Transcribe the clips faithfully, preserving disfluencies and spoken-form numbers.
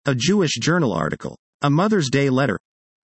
A Jewish journal article. A Mother's Day letter.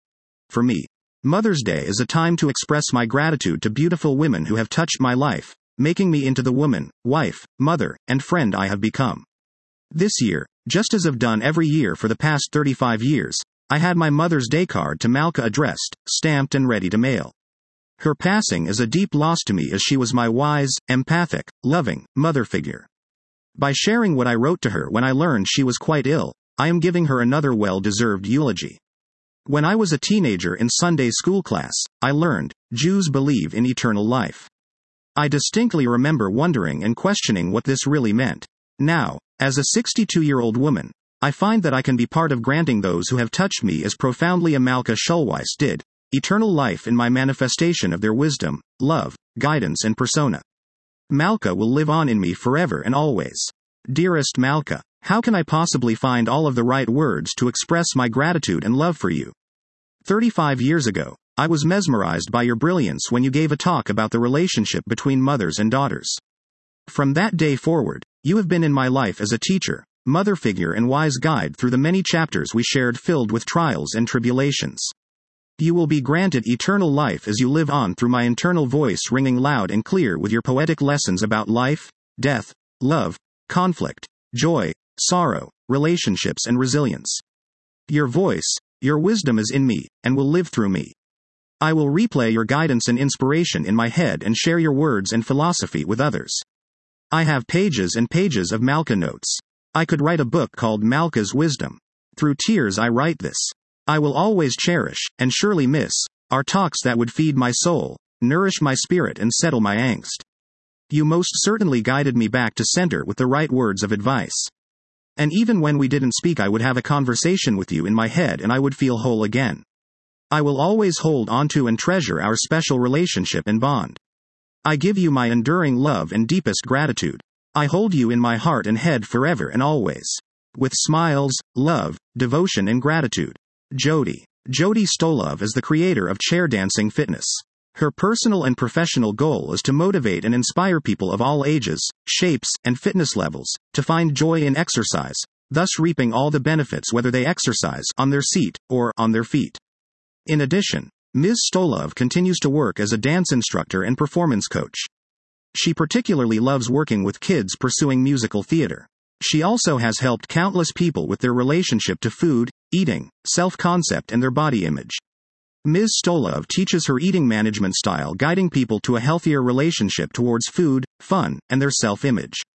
For me, Mother's Day is a time to express my gratitude to beautiful women who have touched my life, making me into the woman, wife, mother, and friend I have become. This year, just as I've done every year for the past thirty-five years, I had my Mother's Day card to Malka addressed, stamped and ready to mail. Her passing is a deep loss to me as she was my wise, empathic, loving, mother figure. By sharing what I wrote to her when I learned she was quite ill, I am giving her another well-deserved eulogy. When I was a teenager in Sunday school class, I learned, Jews believe in eternal life. I distinctly remember wondering and questioning what this really meant. Now, as a sixty-two-year-old woman, I find that I can be part of granting those who have touched me as profoundly as Malka Schulweis did, eternal life in my manifestation of their wisdom, love, guidance and persona. Malka will live on in me forever and always. Dearest Malka, how can I possibly find all of the right words to express my gratitude and love for you? thirty-five years ago, I was mesmerized by your brilliance when you gave a talk about the relationship between mothers and daughters. From that day forward, you have been in my life as a teacher, mother figure and wise guide through the many chapters we shared filled with trials and tribulations. You will be granted eternal life as you live on through my internal voice ringing loud and clear with your poetic lessons about life, death, love, conflict, joy, sorrow, relationships and resilience. Your voice, your wisdom is in me, and will live through me. I will replay your guidance and inspiration in my head and share your words and philosophy with others. I have pages and pages of Malka notes. I could write a book called Malka's Wisdom. Through tears I write this. I will always cherish, and surely miss, our talks that would feed my soul, nourish my spirit and settle my angst. You most certainly guided me back to center with the right words of advice. And even when we didn't speak I would have a conversation with you in my head and I would feel whole again. I will always hold onto and treasure our special relationship and bond. I give you my enduring love and deepest gratitude. I hold you in my heart and head forever and always. With smiles, love, devotion and gratitude. Jody. Jody Stolov is the creator of Chair Dancing Fitness. Her personal and professional goal is to motivate and inspire people of all ages, shapes, and fitness levels, to find joy in exercise, thus reaping all the benefits whether they exercise on their seat or on their feet. In addition, Miz Stolov continues to work as a dance instructor and performance coach. She particularly loves working with kids pursuing musical theater. She also has helped countless people with their relationship to food, eating, self-concept and their body image. Miz Stolov teaches her eating management style guiding people to a healthier relationship towards food, fun, and their self-image.